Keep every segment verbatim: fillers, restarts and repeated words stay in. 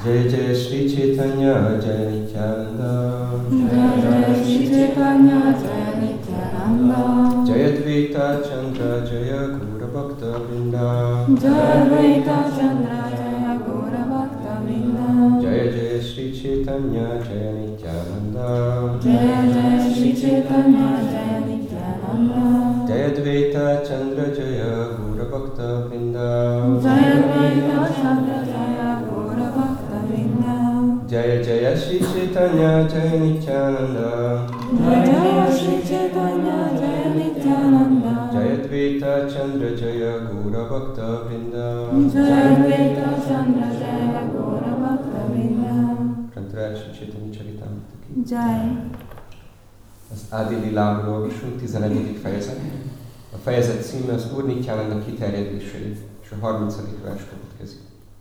Jai Jai Shri Chaitanya Jai Nityananda Jai Jai Shri Chaitanya Jai Nityananda Jai Advaita Chandra Jaya Gaura Bhakta Vrinda Jai Advaita Chandra Jaya Gaura Bhakta Vrinda Jai Jai Shri Chaitanya Jai Nityananda Jai Jai Shri Chaitanya Jai Nityananda Jai Advaita Chandra Jaya Gaura Bhakta Vrinda Jai Advaita Chandra Jaya Gaura Bhakta Vrinda Jai Jai Shri Chaitanya Jai Nityananda Jai Jai Shri Chaitanya Jai Nityananda Jai Advaita Chandra Jaya Gaura Bhakta Vrinda Jai Advaita Chandra Jaya Gaura Bhakta Vrinda Prantara Shri Chaitanya Charitamrita ki. Jai. Az Ádi Lilából olvasunk, tizenegyedik fejezet. A fejezet címe az Úr Nityananda kiterjedései, és a harmincadik vers következik.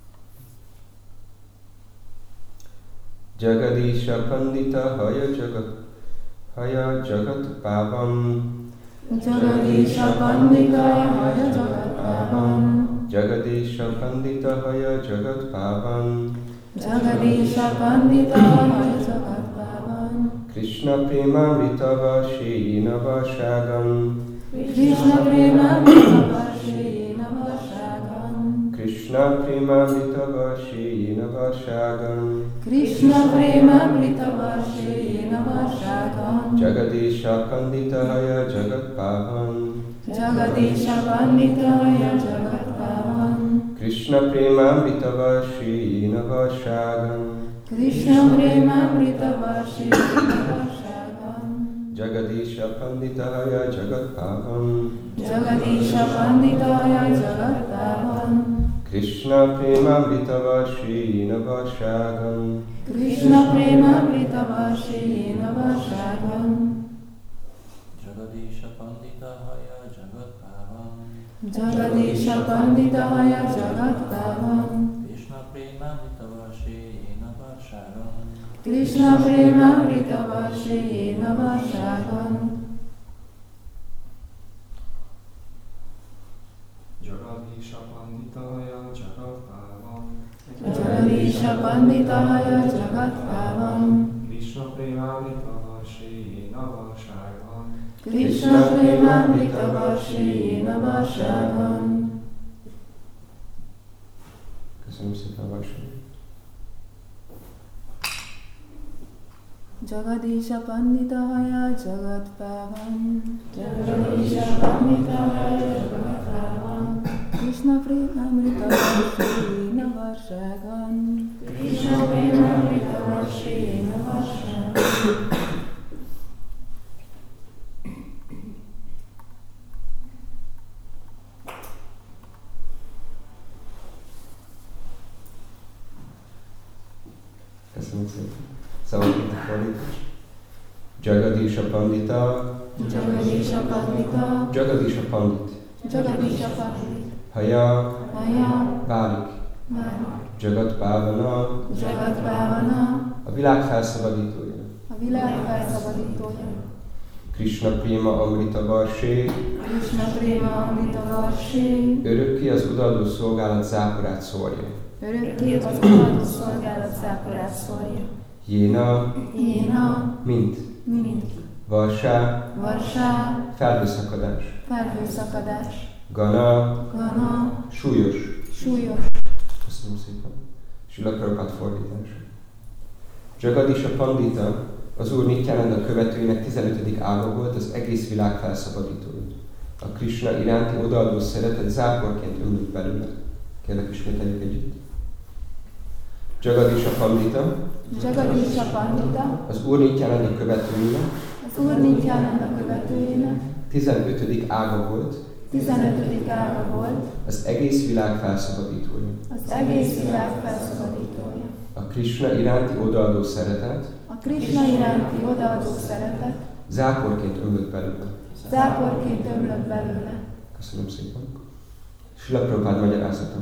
Jagadisha Pandita Haya Jagat Haya Jagat Pavam Jagadisha Pandita Haya Jagat Pavam Jagadisha Pandita Haya Jagat Pavam Jagadisha Pandita Haya Jagat Pavam Krishna Premamrita Vashina Vashagam Krishna Premamrita Vashina Vashagam Krishna Premamrita Vashina Vashagam Krishna Premamrita Vashina Vashagam Jagadisha Pandita Haya Jagat Pavam Jagadisha Pandita Haya Jagat Pavam Krishna Premamrita Vashina Vashagam Krishna Premamrita Vashina Vashagam Jagadisha Pandita Haya Jagat Pavam Jagadisha Pandita Haya Jagat Pavam Krishna Premamrita Vashina Vashagam Krishna Premamrita Vashina Vashagam Jagadisha Pandita Haya Jagat Pavam Jagadisha Pandita Haya Jagat Pavam Krishna Premamrita Vashina Vashagam Krishna Premamrita Vashina Vashagam Jagadisha Pandita Haya Jagat Pavam Jagadisha Pandita Haya Jagat Pavam Krishna Premamrita Vashina Vashagam Krishna Premamrita Vashina Vashagam Köszönöm szépen a versenyt. Jagadisha Pandita Haya Jagat Pavam Jagadisha Pandita Haya Jagat Pavam Krishna Premamrita Vashina Vashagam Krishna Premamrita Vashina Vashagam Köszönöm szépen. Szóval itt a fordítás. Jagadisha Pandita Jagadisha Pandita Jagadisha Pandit Jagadisha Pandita Haya Haya válik Várva Jagat Pavana Jagat Pavana a világ felszabadítója. a világ felszabadítója Krishna Prema Amrita Varsé Krishna Prema Amrita Varsé örökké az odaadó szolgálat záporát szórja. örökké az odaadó szolgálat záporát szórja. Jéna Jéna mint mint Varsá Varsá felhőszakadás. felhőszakadás Gana Gana súlyos. súlyos Köszönöm szépen. Srila Prabhupada fordítása. Jagadisha Pandita az Úr Nityananda követőinek tizenötödik ága volt, az egész világ felszabadítója. A Krishna iránti odaadó szeretet záporként ömlött belőle. Kérlek, ismételjük együtt. Jagadisha Pandita Jagadisha Pandita az Úr Nityananda követőinek az Úr Nityananda követőjének tizenötödik ága volt, tizenötödik ága volt, az egész világ felszabadítója. az egész világ felszabadítója. A Krishna iránti odaadó szeretet A Krishna iránti odaadó szeretet záporként ömlött belőle. záporként ömlött belőle. Köszönöm szépen. Srila Prabhupada magyarázata.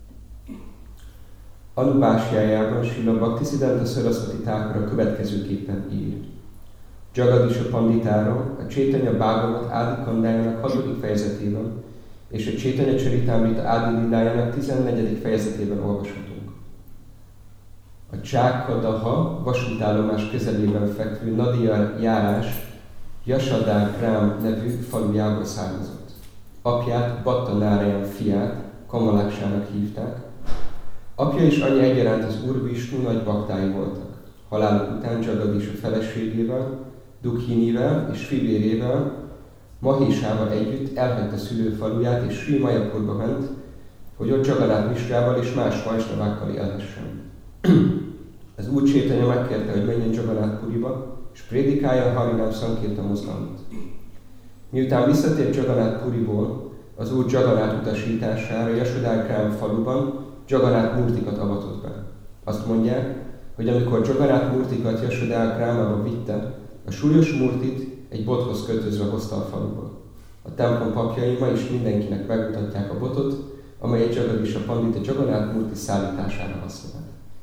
Anubásjájában Srila Bhaktisiddhanta Saraswati Thakura következőképpen ír. Jagadisha Panditáról a Chaitanya Bhagavat Ádi Kandájának hatodik fejezetében és a Chaitanya Charitamrita Ádi Lilájának tizennegyedik fejezetében olvashatunk. A Csákadaha vasútállomás közelében fekvő Nadia járás Yasodhar Grám nevű falujából származott. Apját, Bhatta Narayan fiát Kamalaksának hívták. Apja és anyja egyaránt az Úr Visnu nagy baktái voltak. Haláluk után Jagadisha feleségével, Dukhinivel és fivérével, Mahésával együtt elhagyta szülőfaluját és Sri Mayapurba ment, hogy ott Jagannath Misrával és más vajsnavákkal élhessen. Az Úr Chaitanya megkérte, hogy menjen Jagannath Puriba, és prédikálja Harinám Sankirtan mozgalmat. Miután visszatért Jagannath Puriból, az Úr Jagannath utasítására Yasodhar Grám faluban Jagannath Murtikat avatott be. Azt mondják, hogy amikor Jagannath Murtikat Yasodhar Grámába vitte, a súlyos Murtit egy bothoz kötözve hozta a faluba. A templom papjai ma is mindenkinek megmutatják a botot, amelyet Jagadisha Pandita Jagannath Murti szállítására használt.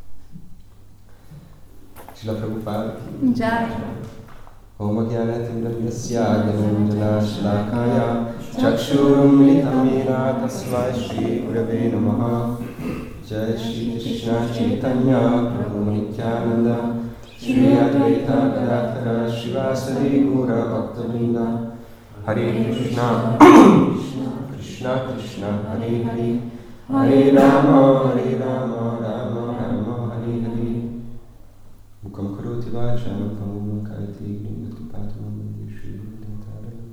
Srila Prabhupád. Jai. Om Gyanatim Yasya Gyananjana Shlakaya Chakshurum Militamena Tasmai Shri Gurave Namaha. Jai Shri Krishna Chaitanya Prabhu Nityananda Shri Advaita Gadadhara Shivasari Gaura Bhaktavinda. Hare Krishna Krishna Krishna Hare Hare Hare Rama Hare Rama Rama Rama Hare Hare. Mukam karoti vācāna pāvamam kāriti gringat kipātamam mandīshī gringatārayam.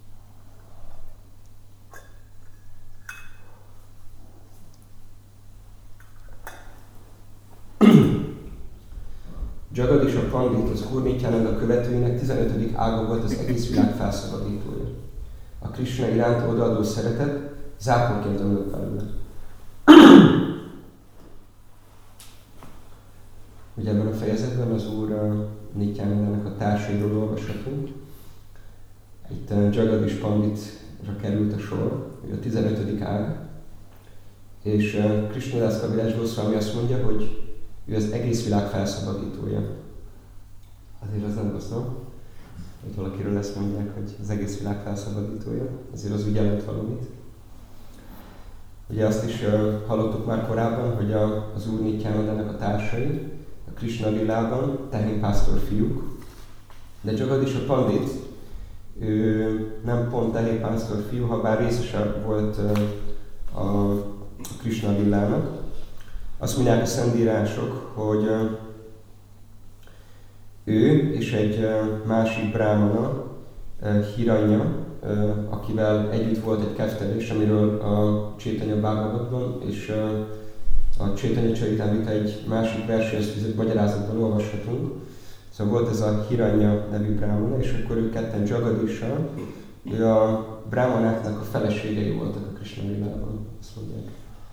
Jagadisha Pandit az Úr Nityananda követőinek tizenötödik ága volt az egész világ felszabadítója. A Krishna iránt odaadó szeretet záporként ömlött belőle. Ugye ebben a fejezetben az Úr uh, Nityanandának a társairól olvashatunk. Itt uh, Jagadish Panditra került a sor, ő a tizenötödik ág, és uh, Krishnadas Kaviraj Goswami azt mondja, hogy ő az egész világ felszabadítója. Azért az nem rossz, nem? Hogy valakiről ezt mondják, hogy az egész világ felszabadítója, azért az úgy jelent valamit. Ugye azt is uh, hallottuk már korábban, hogy a, az Úr Nityanandának a társai, a Krishna lilában tehénpásztor fiúk, de Jagadisha Pandit, ő nem pont tehénpásztor fiú, ha bár részese volt uh, a Krishna lilának. Azt mondják a szentírások, hogy uh, ő és egy uh, másik brámana, uh, Hiranya, uh, akivel együtt volt egy keftelés, amiről a Chaitanya Bhagavatamban és uh, a Chaitanya Charitamrita egy másik verséhez fűzött magyarázatban olvashatunk. Szóval volt ez a Hiranya nevű brámana, és akkor ők ketten Jagadisha, ő a brámanáknak a feleségei voltak a Krishna lilában, azt mondják.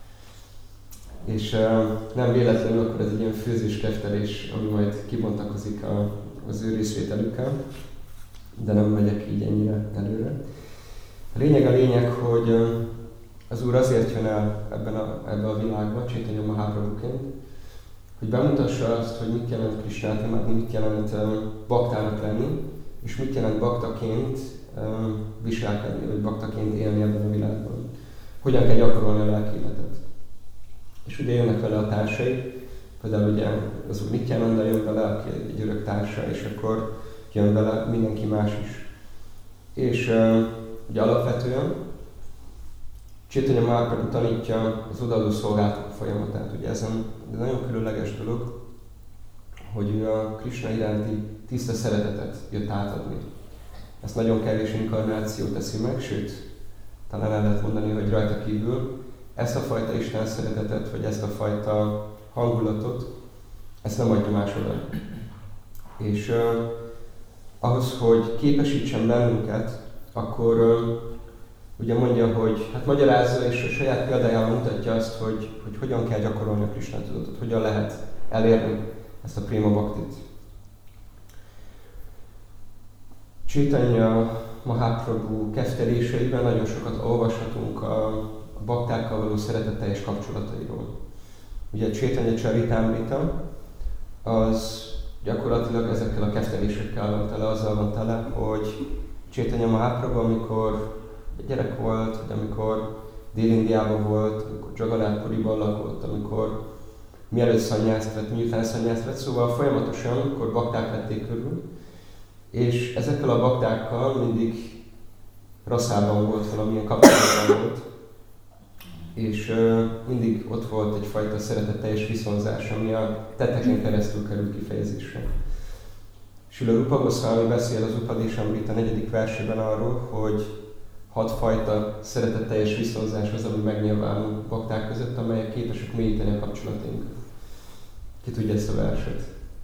És uh, nem véletlenül akkor ez egy ilyen főzős keftelés, ami majd kibontakozik a, az ő részvételükkel, de nem megyek így ennyire előre. A lényeg a lényeg, hogy uh, az Úr azért jön el ebben a, ebben a világban, Chaitanya Mahaprabhuként, hogy bemutassa azt, hogy mit jelent Krishnát imádni, mit jelent um, baktának lenni, és mit jelent baktaként um, viselkedni, vagy baktaként élni ebben a világban. Hogyan kell gyakorolni a lelkéletet. És ugye jönnek vele a társai, például ugye az Úr Nityananda jön vele, aki egy örök társa, és akkor jön vele mindenki más is. És uh, ugye alapvetően Chaitanya Mahaprabhu tanítja az odaadó szolgálatok folyamatát. Ugye ezen ez nagyon különleges dolog, hogy ő a Krishna iránti tiszta szeretetet jött átadni. Ezt nagyon kevés inkarnáció teszi meg, sőt, talán el lehet mondani, hogy rajta kívül ezt a fajta Isten szeretetet, vagy ezt a fajta hangulatot, ezt nem adja másodra. És uh, ahhoz, hogy képesítsen bennünket, akkor uh, ugye mondja, hogy hát magyarázza és a saját példájával mutatja azt, hogy, hogy hogyan kell gyakorolni a Krishna tudatot, hogyan lehet elérni ezt a Prema Bhaktit. Chaitanya Mahaprabhu kefteléseiben nagyon sokat olvashatunk a, a baktákkal való szeretetteljes kapcsolatairól. Ugye Chaitanya Charitamrita az gyakorlatilag ezekkel a keftelésekkel van tele, azzal van tele, hogy Chaitanya Mahaprabhu, amikor gyerek volt, vagy amikor Dél-Indiában volt, amikor Jagannath Puriban lakott, amikor mielőtt szanyászt vett, miután szanyászt vett, szóval folyamatosan akkor bakták vették körül, és ezekkel a baktákkal mindig rasszában volt, valamilyen kapcsolatban volt, és uh, mindig ott volt egyfajta szeretetteljes viszonzás, ami a tetteken keresztül került kifejezésre. Srila Rupa Goswami beszél az Upadeshamrita negyedik versében arról, hogy hatfajta szeretetteljes viszonzás az, ami megnyilvánul bakták között, amelyek képesek mélyíteni a kapcsolatainkat. Ki tudja ezt a verset?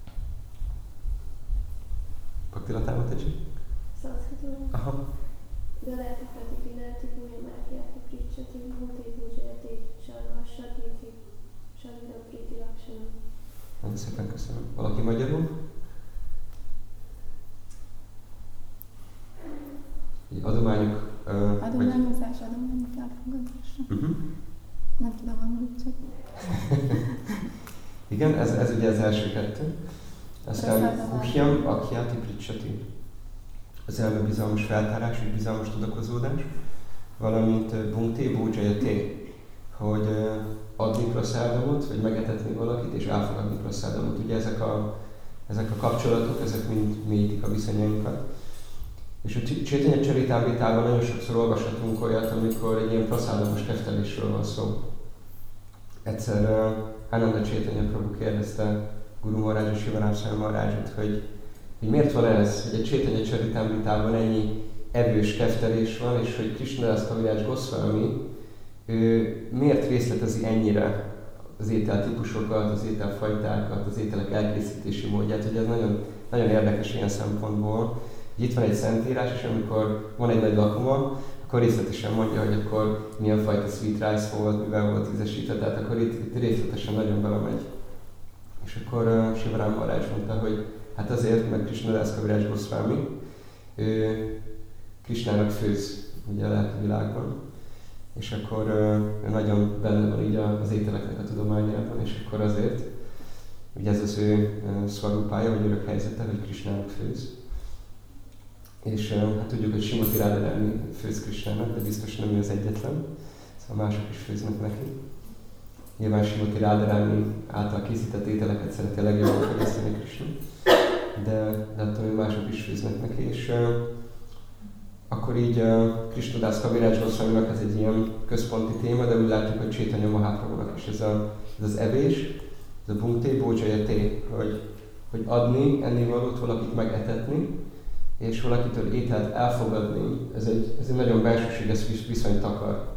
Paktilatában tetszik? Szanszkritul. Aha. Galati Prati Pinati Punya Mákiáti Pricsati Bhuti Bhujayati Sarva Sadviti Sadvita Priti Lakshana. Nagyon szépen köszönöm. Valaki magyarul? Adományok... Uh, Adományozás, adományok elfogadásra. Uh-huh. Nem tudom, amúgy csak. Igen, ez, ez ugye az első kettő. Aztán Huhyam Akhyati Pricsati. Az elme bizalmas feltárás és bizalmas tudakozódás, valamint Bhunkti Bhujayati, hogy adni praszádomot, vagy megetetni valakit, és elfogadni praszádomot. Ugye ezek a, ezek a kapcsolatok, ezek mind mélyítik a viszonyainkat. És a Chaitanya Charitamritában nagyon sokszor olvashatunk olyat, amikor egy ilyen praszádomos keftelésről van szó. Egyszer uh, Ananda Chaitanya Prabhu kérdezte Guru Maharaj és Sivaram Swami Maharajot, hogy, hogy miért van ez, hogy a Chaitanya Charitamritában ennyi evős keftelés van, és hogy Krishnadas Kaviraj Goswami ő miért részletezi ennyire az ételtípusokat, az ételfajtákat, az ételek elkészítési módját, hogy ez nagyon, nagyon érdekes ilyen szempontból. Itt van egy szentírás, és amikor van egy nagy lakoma, akkor részletesen mondja, hogy akkor milyen fajta sweet rice volt, mivel volt ízesítve, tehát akkor itt, itt részletesen nagyon belemegy. És akkor uh, Sivaram Maharaj mondta, hogy hát azért, mert Krishnadas Kaviraj Goswami, ő Krishnának főz ugye a lelki világban, és akkor uh, nagyon benne van így az ételeknek a tudományában, és akkor azért, ugye ez az ő uh, szvarupája, vagy örök helyzete, hogy Krishnának főz. És hát tudjuk, hogy Srimati Radharani főz Krishnának, de biztos nem ő az egyetlen, szóval mások is főznek neki. Nyilván Srimati Radharani által készített ételeket szereti a legjobban fogyasztani Krishna, de, de attól mások is főznek neki, és uh, akkor így uh, Krishnadas Kaviraj Goswaminak ez egy ilyen központi téma, de úgy látjuk, hogy Chaitanya Mahaprabhunak is ez, a, ez az evés, ez a Bhunkti Bhujayati, hogy, hogy adni ennivalót, valakit megetetni, és valakitől ételt elfogadni, ez egy, ez egy nagyon belsőséges viszonyt akar.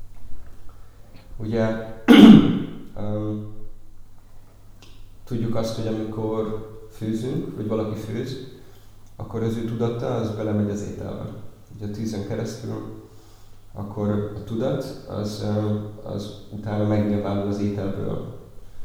Ugye um, tudjuk azt, hogy amikor főzünk, vagy valaki főz, akkor az ő tudata az belemegy az ételbe. Ugye a tűzön keresztül, akkor a tudat az, az utána megnyilvánul az ételből.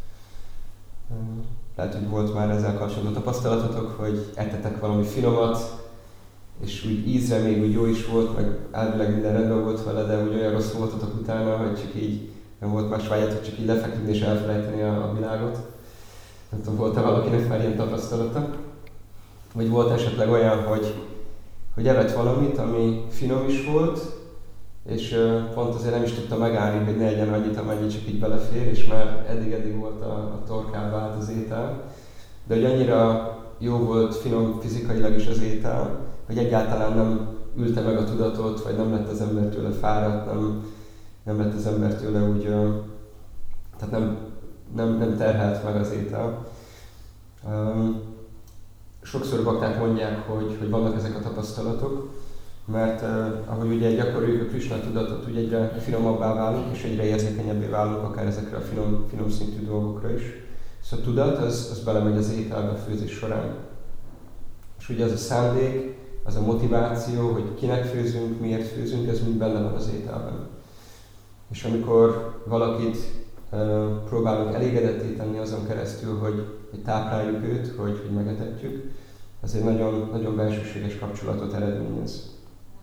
Lehet, hogy volt már ezzel kapcsolatban tapasztalatotok, hogy ettetek valami finomat, és úgy ízre még úgy jó is volt, meg elvileg minden rendben volt vele, de úgy olyan rossz voltatok utána, hogy csak így nem volt más vágyat, csak így lefeküdni és elfelejteni a, a világot. Nem tudom, volt-e valakinek már ilyen tapasztalata? Vagy volt esetleg olyan, hogy, hogy evett valamit, ami finom is volt, és uh, pont azért nem is tudta megállni, hogy ne egyen annyit, amennyi csak így belefér, és már eddig-eddig volt a, a torkába állt az étel. De hogy annyira jó volt, finom fizikailag is az étel, hogy egyáltalán nem ülte meg a tudatot, vagy nem lett az ember tőle fáradt, nem, nem lett az ember tőle úgy, uh, tehát nem, nem, nem terhelt meg az étel. Um, sokszor bakták mondják, hogy, hogy vannak ezek a tapasztalatok, mert uh, ahogy ugye gyakoroljuk a Krishna tudatot, ugye egyre finomabbá válunk, és egyre érzékenyebbé válunk akár ezekre a finom, finom szintű dolgokra is. Szóval a tudat, az, az belemegy az ételbe a főzés során. És ugye az a szándék, az a motiváció, hogy kinek főzünk, miért főzünk, ez mind benne van az ételben. És amikor valakit uh, próbálunk elégedetté tenni azon keresztül, hogy, hogy tápláljuk őt, hogy, hogy megetetjük, az egy nagyon, nagyon belsőséges kapcsolatot eredményez.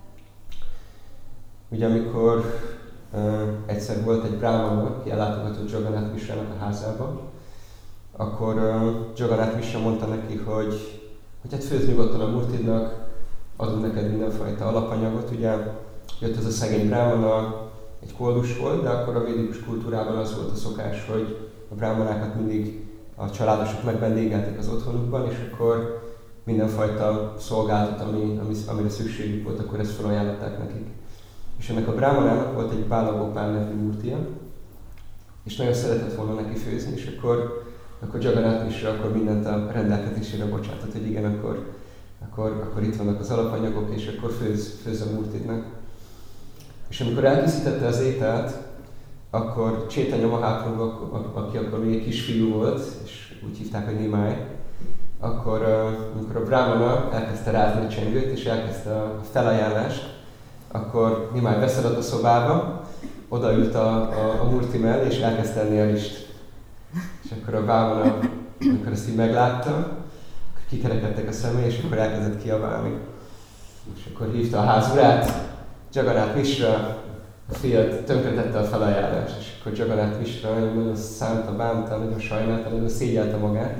Ugye amikor uh, egyszer volt egy brahmana, aki ellátogatott Jagannath Mishrának a házába, akkor uh, Jagannath Mishra mondta neki, hogy, hogy hát főzz nyugodtan a Murtidnak, adunk neked mindenfajta alapanyagot. Ugye jött ez a szegény brahmana, egy koldus volt, de akkor a védikus kultúrában az volt a szokás, hogy a brahmanákat mindig a családosok megvendégelték az otthonukban, és akkor mindenfajta szolgáltat, ami, ami, amire szükségük volt, akkor ezt felajánlották nekik. És ennek a brahmanának volt egy Bala Gopal nevű múrtia, és nagyon szeretett volna neki főzni, és akkor, akkor Jagannath Mishra akkor mindent a rendelkezésére bocsátott, hogy igen, akkor, akkor, akkor itt vannak az alapanyagok, és akkor főz, főz a múrtidnak. És amikor elkészítette az ételt, akkor Chaitanya Mahaprabhu, aki akkor még egy kisfiú volt, és úgy hívták, hogy Nimai, akkor amikor a brahmana elkezdte rázni a csengőt, és elkezdte a felajánlást, akkor Nimai beszedett a szobába, odaült a, a, a murti mellé, és elkezdte enni a rist. És akkor a brahmana, amikor ezt így meglátta, kikerekedtek a szemei, és akkor elkezdett kiabálni. És akkor hívta a házurát, Jagannath Mishra, a fiat tönkretette a felajánlást, és akkor Jagannath Mishra nagyon szánta, bánta, nagyon sajnálta, nagyon szégyelte magát.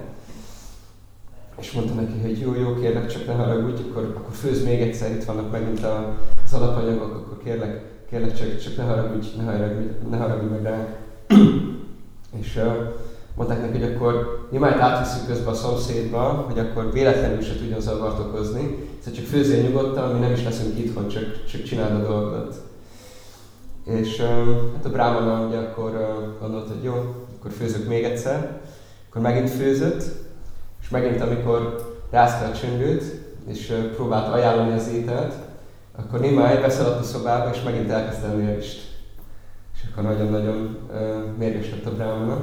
És mondta neki, hogy jó, jó, kérlek, csak ne haragudj, akkor, akkor főzz még egyszer, itt vannak megint az alapanyagok, akkor kérlek, kérlek csak, csak ne haragudj, ne haragudj, ne haragudj meg ránk. És uh, mondták neki, hogy akkor Nimájt átviszünk közben a szomszédba, hogy akkor véletlenül se tudjon zavart okozni, szóval csak főzzél nyugodtan, mi nem is leszünk itthon, csak, csak csináld a dolgodat. És um, hát a brahmana ugye akkor uh, gondolta, hogy jó, akkor főzök még egyszer, akkor megint főzött, és megint amikor rázta a csöngőt, és uh, próbált ajánlani az ételt, akkor Nimai beszaladt a szobába, és megint elkezdte enni a rist. És akkor nagyon-nagyon uh, mérges lett a brahmana.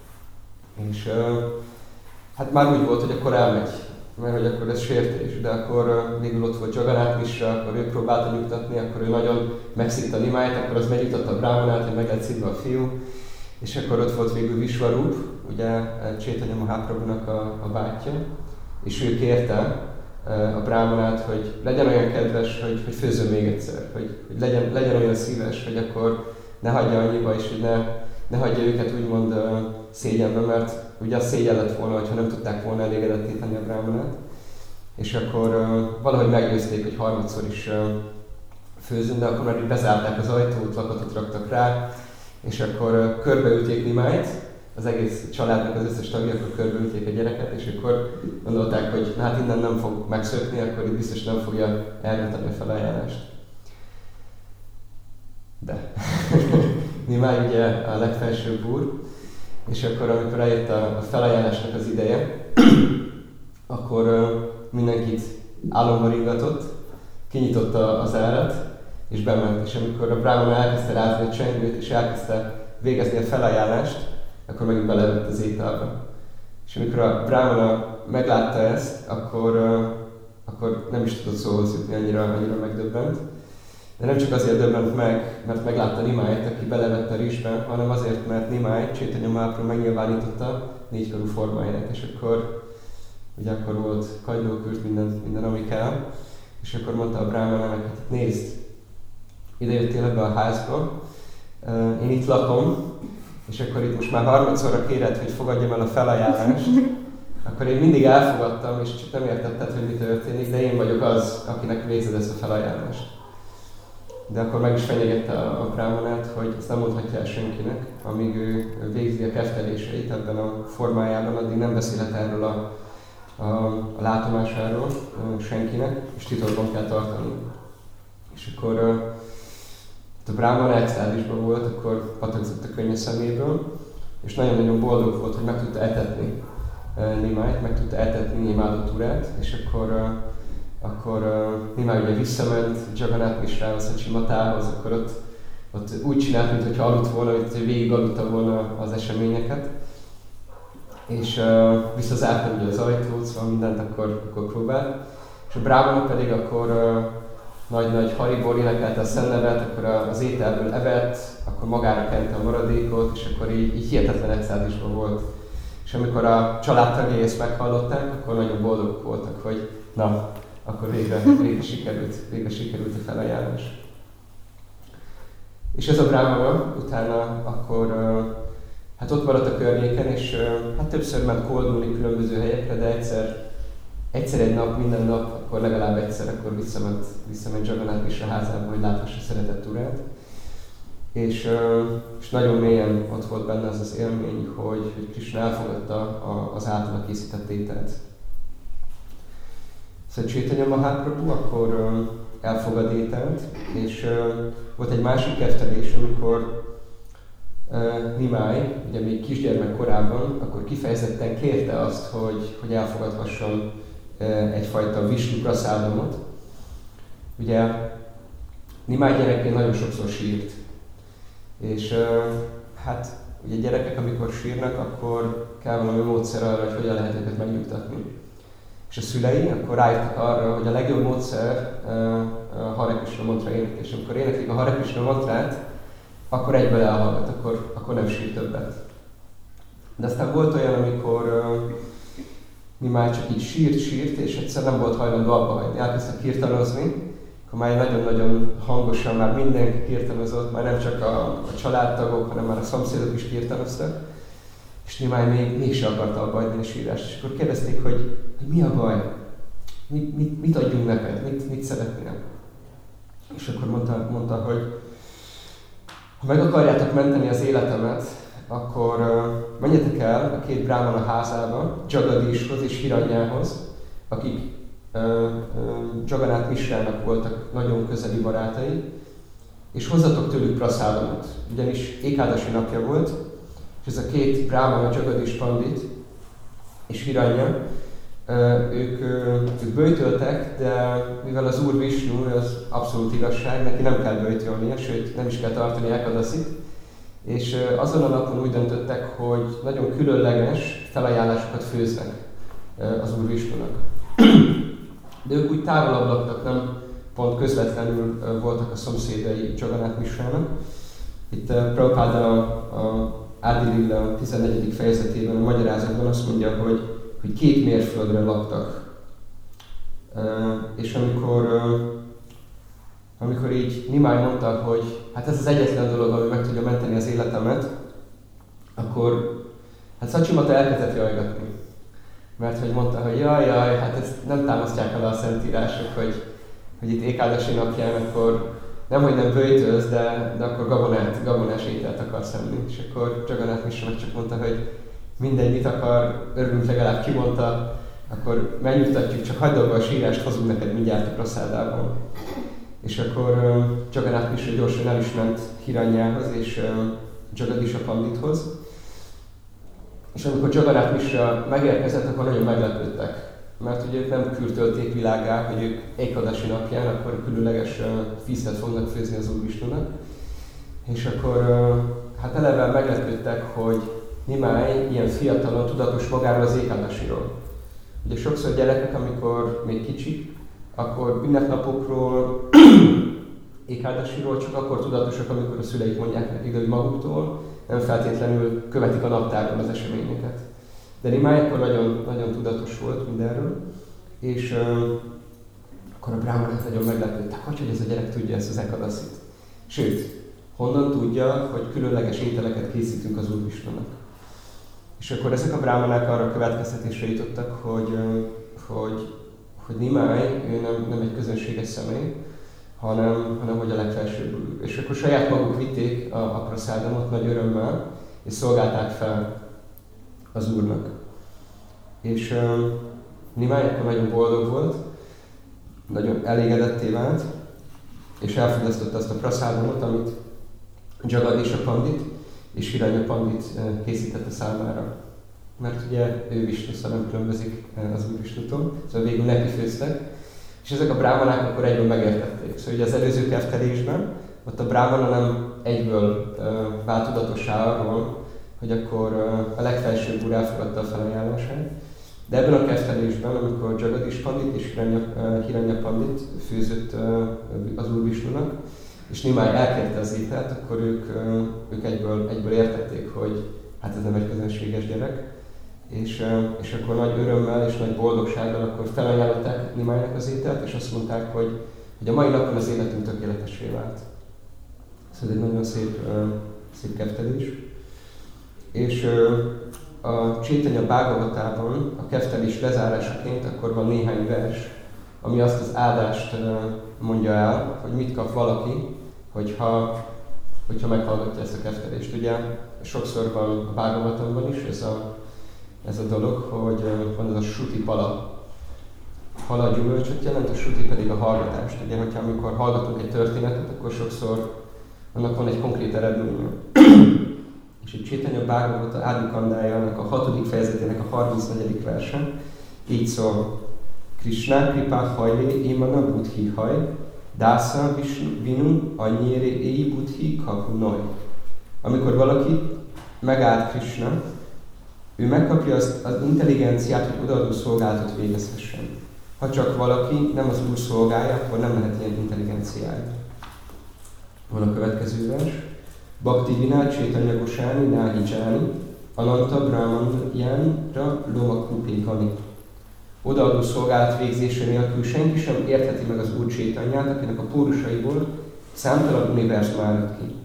És uh, hát már úgy volt, hogy akkor elmegy, mert hogy akkor ez sértés, de akkor uh, végül ott volt Jagannath Mishra, akkor ő próbálta nyugtatni, akkor ő nagyon megszívta Nimájt, akkor az megnyugtatta a brahmanát, hogy meg lett szívva a fiú. És akkor ott volt végül Vishvarup, ugye Chaitanya Mahaprabhunak a, a bátyja, és ő kérte uh, a brahmanát, hogy legyen olyan kedves, hogy, hogy főzzön még egyszer, hogy, hogy legyen, legyen olyan szíves, hogy akkor ne hagyja annyiba, és hogy ne, ne hagyja őket úgymond uh, szégyenbe, mert ugye az szégyen lett volna, hogyha nem tudták volna elégedetté tenni a brahmanát. És akkor uh, valahogy meggyőzték, hogy harmadszor is uh, főzünk, de akkor már így bezárták az ajtót, lakatot raktak rá, és akkor uh, körbeülték Nimájt, az egész családnak az összes tagja, akkor körbeülték a gyereket, és akkor gondolták, hogy hát innen nem fog megszökni, akkor itt biztos nem fogja elrenteni a felajánlást. De Nimai ugye a legfelsőbb úr, és akkor amikor eljött a felajánlásnak az ideje, akkor uh, mindenkit álomba ringatott, kinyitotta az árat, és bement. És amikor a brahmana elkezdte rázni a csengőt, és elkezdte végezni a felajánlást, akkor megint belevett az ételbe. És amikor a brahmana meglátta ezt, akkor, uh, akkor nem is tudott szóhoz jutni, annyira, annyira megdöbbent. De nem csak azért döbbent meg, mert meglátta Nimájt, aki belevett a rizsbe, hanem azért, mert Nimai, Chaitanya Mahaprabhu megnyilvánította négykorú formáját, és akkor ugye akkor volt kagylókürt, minden, minden, ami kell, és akkor mondta a brahmanának, hogy nézd, ide jöttél ebbe a házba, én itt lakom, és akkor itt most már harmadszorra kéred, hogy fogadjam el a felajánlást, akkor én mindig elfogadtam, és csak nem értetted, hogy mi történik, de én vagyok az, akinek végzed ezt a felajánlást. De akkor meg is fenyegette a, a brahmanát, hogy ezt nem mondhatja el senkinek, amíg ő végzi a kefteléseit ebben a formájában, addig nem beszélhet erről a, a, a látomásáról senkinek, és titokban kell tartani. És akkor a brahmana extázisban volt, akkor patakzott a könny a szeméből, és nagyon-nagyon boldog volt, hogy meg tudta etetni Nimájt, meg tudta etetni imádott urát, és akkor akkor uh, Nimai ugye visszament Jagannath Mishrához, a Csimatához, akkor ott, ott úgy csinált, mintha aludt volna, hogy végig aludta volna az eseményeket. És uh, visszazárta ugye az ajtót, szóval mindent akkor, akkor próbált. És a brahmana pedig akkor uh, nagy-nagy haribor énekelte a szennevet, akkor az ételből evett, akkor magára kente a maradékot, és akkor így, így hihetetlen extázisban volt. És amikor a családtagjai ezt meghallották, akkor nagyon boldogok voltak, hogy na, akkor végre, végre, sikerült, végre sikerült a felajánlás. És ez a brahmana utána akkor hát ott maradt a környéken, és hát többször ment koldulni különböző helyekre, de egyszer, egyszer egy nap, minden nap, akkor legalább egyszer, akkor visszament, visszament Jagannath Mishra házába, hogy láthassa szeretett urát. És, és nagyon mélyen ott volt benne az az élmény, hogy, hogy Krishna elfogadta az általa készített ételt. Szóval Chaitanya Mahaprabhu akkor elfogad ételt, és volt egy másik kettelés, amikor Nimai, ugye még kisgyermek korában, akkor kifejezetten kérte azt, hogy, hogy elfogadhasson egyfajta Vishnu prasadamot. Ugye Nimai gyerekén nagyon sokszor sírt. És hát ugye gyerekek, amikor sírnak, akkor kell valami módszer arra, hogy hogyan lehet őket megnyugtatni. És a szülei akkor rájöttek arra, hogy a legjobb módszer a Hare Krishna mantra éneklés. Amikor éneklik a Hare Krishna mantrát, akkor egyből elhallgat, akkor, akkor nem sír többet. De aztán volt olyan, amikor mi már csak így sírt, sírt, és egyszer nem volt hajlandó abba hagyni. Elkezdtek kirtanozni, akkor már nagyon-nagyon hangosan már mindenki kirtanozott, már nem csak a, a családtagok, hanem már a szomszédok is kirtanoztak. És Nimai még, mégse akarta abba hagyni a sírást. És akkor kérdezték, hogy, hogy mi a baj? Mit, mit, mit adjunk neked? Mit, mit szeretnél? És akkor mondta, mondta, hogy ha meg akarjátok menteni az életemet, akkor uh, menjetek el a két brahmana házába, Jagadishhoz és Hiranyához, akik uh, uh, Jagannath Mishrának voltak nagyon közeli barátai, és hozzatok tőlük prasadamot. Ugyanis Ékádasi napja volt, és ez a két brahmana, Jagadish Pandit és Hiranya, uh, ők, uh, ők böjtöltek, de mivel az Úr Vishnu az abszolút igazság, neki nem kell böjtölnie, sőt nem is kell tartani Ékadaszit, és uh, azon a napon úgy döntöttek, hogy nagyon különleges felajánlásokat főznek uh, az Úr Vishnunak. De ők úgy távolabb laktak, nem pont közvetlenül uh, voltak a szomszédai Jagannath Mishrának. Itt uh, Prabhupáda a, a Adi Lila tizennegyedik fejezetében a magyarázatban azt mondja, hogy, hogy két mérföldre laktak. Uh, és amikor, uh, amikor így Nimai mondta, hogy hát ez az egyetlen dolog, ami meg tudja menteni az életemet, akkor hát Sachimata elkezdett jajgatni. Mert hogy mondta, hogy jaj, jaj, hát ezt nem támasztják alá a szentírások, hogy, hogy itt Ékádasi napján akkor nem, hogy nem böjtölsz, de, de akkor gabonát, gabonás ételt akarsz enni. És akkor Jagannath Mishra meg csak mondta, hogy mindegy, mit akar, örülünk, legalább kimondta, akkor megnyugtatjuk, csak hagyd abba a sírást, hozunk neked mindjárt a praszádában. És akkor uh, Jagannath Mishra gyorsan el is ment Hiranyához és uh, Jagadisha Pandithoz. És amikor Jagannath Mishra megérkezett, akkor nagyon meglepődtek. Mert ugye ők nem kürtölték világgá, hogy ők Ékadasi napján akkor különleges uh, feastet fognak főzni az Úr Vishnunak. És akkor uh, hát eleve meglepődtek, hogy Nimai ilyen fiatalon tudatos magáról az Ékadasiról. Ugye sokszor gyerekek, amikor még kicsik, akkor ünnepnapokról, Ékádasiról csak akkor tudatosak, amikor a szüleik mondják nekik, hogy maguktól, nem feltétlenül követik a naptárban az eseményeket. De Nimai akkor nagyon, nagyon tudatos volt mindenről, és uh, akkor a brahmanák nagyon meglepődtek, hogy, hogy ez a gyerek tudja ezt az Ékadaszit. Sőt, honnan tudja, hogy különleges ételeket készítünk az Úr Vishnunak. És akkor ezek a brahmanák arra következtetésre jutottak, hogy, uh, hogy, hogy Nimai, ő nem, nem egy közönséges személy, hanem, hanem hogy a legfelsőbb Úr. És akkor saját maguk vitték a, a prasadamot nagy örömmel, és szolgálták fel az Úrnak. És uh, Nimai akkor nagyon boldog volt, nagyon elégedetté vált, és elfogyasztotta azt a prasadamot, amit Jagadisha Pandit és Hiranya Pandit uh, készítette számára. Mert ugye ő Vishnu, szóval nem különbözik uh, az Úr Vishnutól, szóval végül neki főztek. És ezek a brahmanák akkor egyből megértették. Szóval ugye az előző keftelésben, ott a brahmana nem egyből uh, vált tudatossá arról, hogy akkor uh, a legfelsőbb Úr elfogadta a felajánlását. De ebben a keftelésben, amikor Jagadish Pandit és Hiranya, uh, Hiranya Pandit főzött uh, az Úr Vishnunak, és Nimai elkérte az ételt, akkor ők, uh, ők egyből, egyből értették, hogy hát ez nem egy közönséges gyerek. És, uh, és akkor nagy örömmel és nagy boldogsággal akkor felajánlották Nimainak az ételt, és azt mondták, hogy, hogy a mai napon az életünk tökéletessé vált. Ez egy nagyon szép, uh, szép keftelés. És uh, a Chaitanya Bhagavatában a keftelés lezárásaként akkor van néhány vers, ami azt az áldást uh, mondja el, hogy mit kap valaki, hogyha hogyha meghallgatja ezt a keftelést. Ugye sokszor van a Bhagavatamban is ez a, ez a dolog, hogy van ez a Shruti pala. Pala a gyümölcsöt jelent, a Shruti pedig a hallgatást. Ugye, hogyha amikor hallgatunk egy történetet, akkor sokszor annak van egy konkrét eredménye. És egy Chaitanya Bhagavata Ádikandája, annak a hatodik fejezetének a harmincnegyedik verse így szól. Krishna kripa hajlé imana buddhi haj, dása vinu anyére éj buddhi kapu noy. Amikor valaki megállt Krishna, ő megkapja az, az intelligenciát, hogy odaadó szolgálatot végezhessen. Ha csak valaki nem az Úr szolgálja, akkor nem lehet ilyen intelligenciája. Van a következő vers. Bhakti vinál Chaitanya Goswami náhi jáni, ananta brahmanjánra loma kupékani. Odaadó szolgálat végzése nélkül senki sem értheti meg az Úr Chaitanyát, akinek a pórusaiból számtalan univerzum áll ki.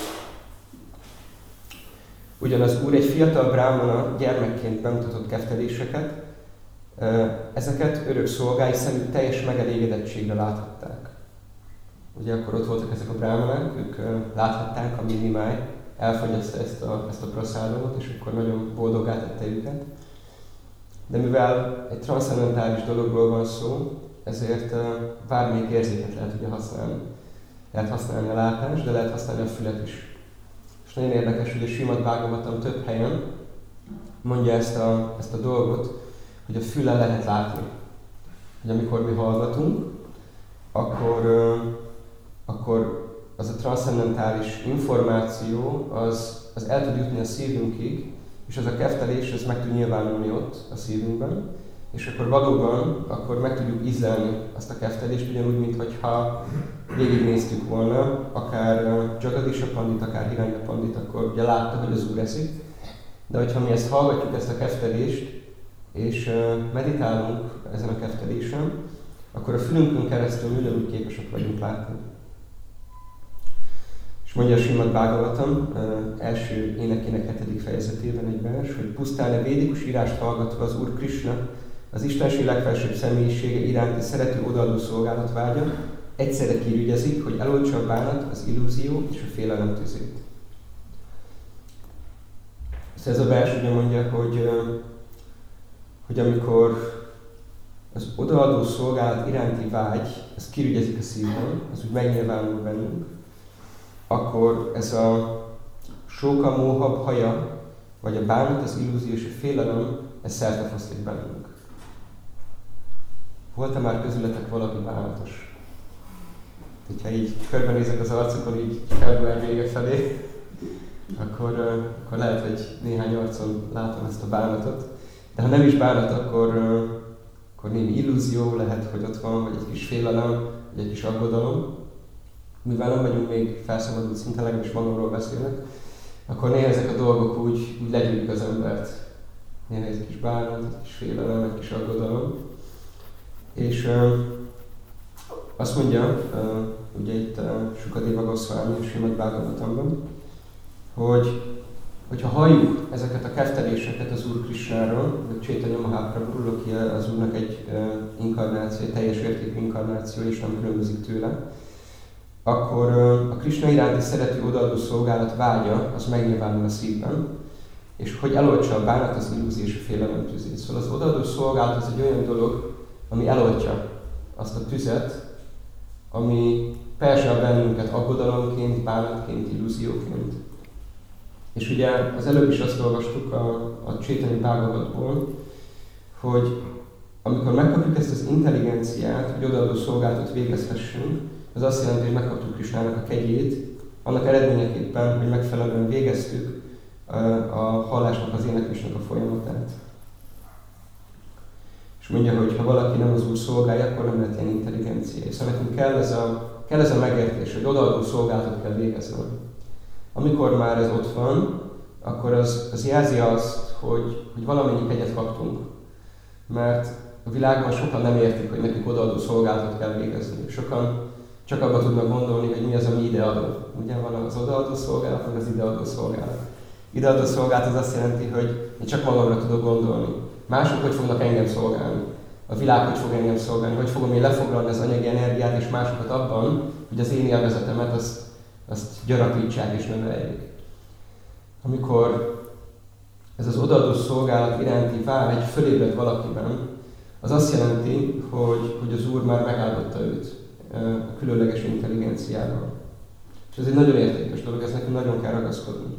Ugyanaz Úr egy fiatal brahmana gyermekként bemutatott kefteléseket, ezeket örök szolgái szemük teljes megelégedettségre láthatták. Ugye akkor ott voltak ezek a brahmanák, ők láthatták, a minimáj elfogyaszta ezt a, ezt a praszádomot, és akkor nagyon boldoggá tette őket. De mivel egy transzcendentális dologról van szó, ezért bármelyik érzéket lehet ugye használni. Lehet használni a látást, de lehet használni a fület is. És nagyon érdekes, hogy a Srimad Bhagavatam több helyen mondja ezt a, ezt a dolgot, hogy a füllel lehet látni. Hogy amikor mi hallgatunk, akkor, akkor az a transzcendentális információ az, az el tud jutni a szívünkig, és ez a keftelés, ez meg tud nyilvánulni ott a szívünkben, és akkor valóban akkor meg tudjuk ízlelni azt a keftelést, ugyanúgy, mintha végignéztük volna, akár Jagadisha Pandit, akár Hiranya Pandit, akkor ugye látta, hogy az Úr eszik. De hogyha mi ezt hallgatjuk, ezt a keftelést, és meditálunk ezen a keftelésen, akkor a fülünkön keresztül ugyanúgy képesek vagyunk látni. És mondja a Srimad Bhagavatam első énekének hetedik fejezetében egy vers, hogy pusztán a védikus írást hallgatva az Úr Krishna, az Istenség legfelsőbb személyisége iránti szerető odaadó szolgálat vágya, egyszerre kirügyezik, hogy eloltsa a bánat, az illúzió és a félelem tüzét. Ez a vers ugye mondja, hogy, hogy amikor az odaadó szolgálat iránti vágy, ez kirügyezik a szívben, az úgy megnyilvánul bennünk, akkor ez a sóka, móha, haja, vagy a bánat, az illúzió és a félelem, ez szertefoszlik bennünk. Volt-e már közületek valaki bánatos? Ha így körbenézek az arcokon, így február vége felé, akkor, akkor lehet, hogy néhány arcon látom ezt a bánatot. De ha nem is bánat, akkor, akkor némi illúzió lehet, hogy ott van, vagy egy kis félelem, vagy egy kis aggodalom. Mivel nem vagyunk még felszabadult szinten, legalábbis magamról beszélek, akkor néha ezek a dolgok úgy, úgy legyűlik az embert. Néha egy kis bánat, egy kis félelem, egy kis aggodalom. És uh, azt mondja, uh, ugye itt uh, Sukadeva Goswami és Srimad Bhagavatamban, hogy hogyha halljuk ezeket a kefteléseket az Úr Krishnáról, vagy Chaitanya Mahaprabhuról, aki az Úrnak egy uh, inkarnáció, egy teljes értékű inkarnáció, és nem különbözik tőle, akkor uh, a Krishna iránti szerető odaadó szolgálat vágya, az megnyilvánul a szívben, és hogy eloltsa a bánat, az illúzió és a félelem tüzét. Szóval az odaadó szolgálat az egy olyan dolog, ami eloltja azt a tüzet, ami perzsel bennünket aggodalomként, bánatként, illúzióként. És ugye az előbb is azt olvastuk a, a Chaitanya Bhagavatból, hogy amikor megkapjuk ezt az intelligenciát, hogy odaadó szolgálatot végezhessünk, az azt jelenti, hogy megkaptuk Krishnának a kegyét, annak eredményeképpen, hogy megfelelően végeztük a hallásnak, az éneklésnek a folyamatát. És mondja, hogy ha valaki nem az Úr szolgálja, akkor nem lehet ilyen intelligencia. Szóval nekünk kell ez a, kell ez a megértés, hogy odaadó szolgálatot kell végezni. Amikor már ez ott van, akkor az, az jelzi azt, hogy, hogy valamennyi kegyet kaptunk. Mert a világban sokan nem értik, hogy nekünk odaadó szolgálatot kell végezni. Sokan csak abba tudnak gondolni, hogy mi az, ami ideadó. Ugye van az odaadó szolgálat, meg az ideadó szolgálat. Ideadó szolgálat az azt jelenti, hogy én csak magamra tudok gondolni. Mások hogy fognak engem szolgálni? A világ hogy fog engem szolgálni? Hogy fogom én lefoglalni az anyagi energiát és másokat abban, hogy az én élvezetemet azt, azt gyarapítsák és növeljék. Amikor ez az odaadó szolgálat iránti vágy fölébred valakiben, az azt jelenti, hogy, hogy az Úr már megáldotta őt a különleges intelligenciával. És ez egy nagyon értékes dolog, ez nekünk nagyon kell ragaszkodni.